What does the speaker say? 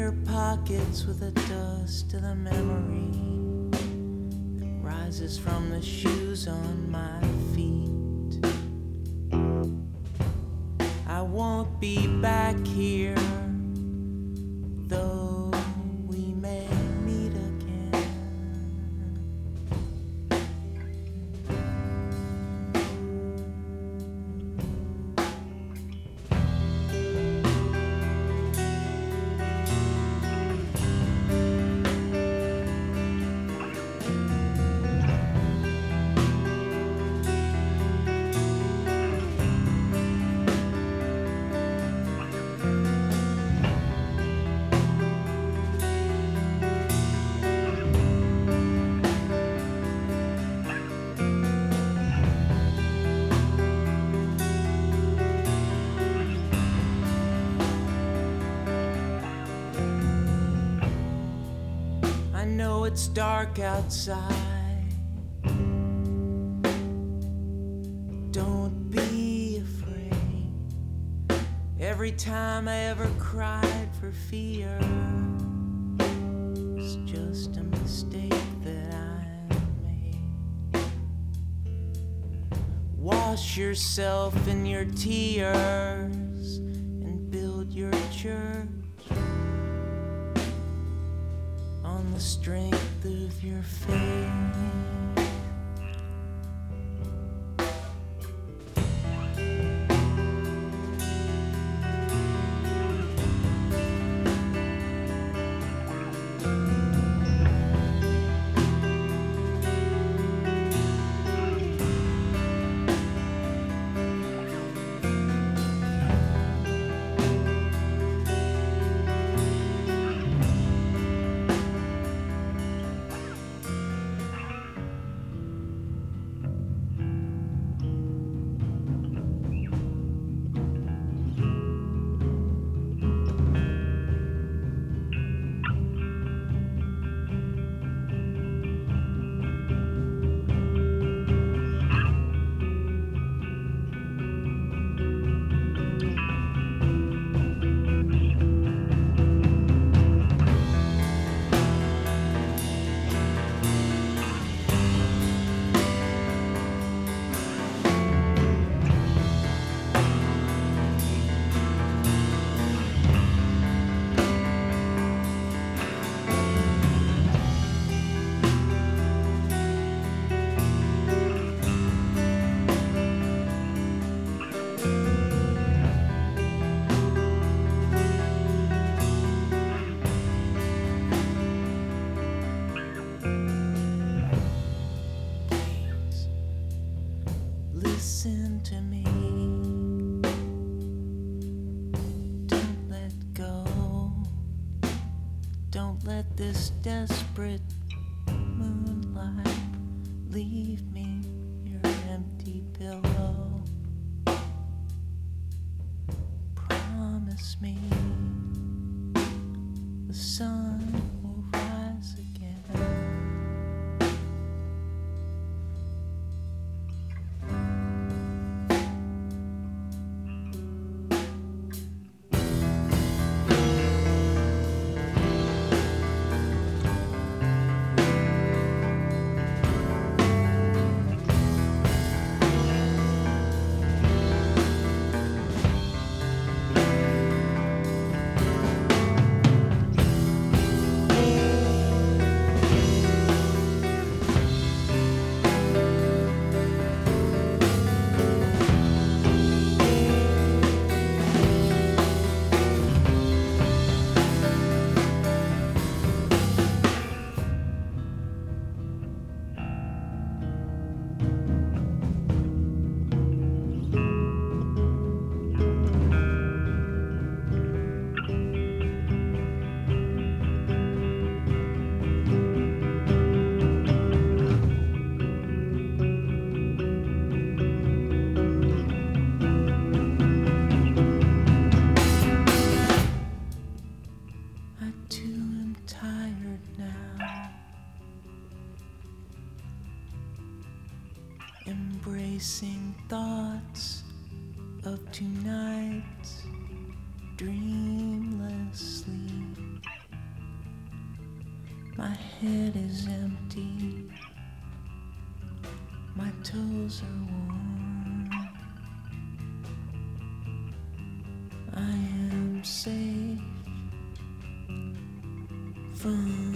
your pockets with the dust of the memory that rises from the shoes on my feet. I won't be back here, though we may meet again. I know it's dark outside. Don't be afraid. Every time I ever cried for fear, it's just a mistake that I made. Wash yourself in your tears and build your church on the strength of your faith. Listen to me. Don't let go. Don't let this desperate moonlight leave me your empty pillow. Promise me the sun will rise again. Embracing thoughts of tonight's dreamless sleep. My head is empty, my toes are warm. I am safe from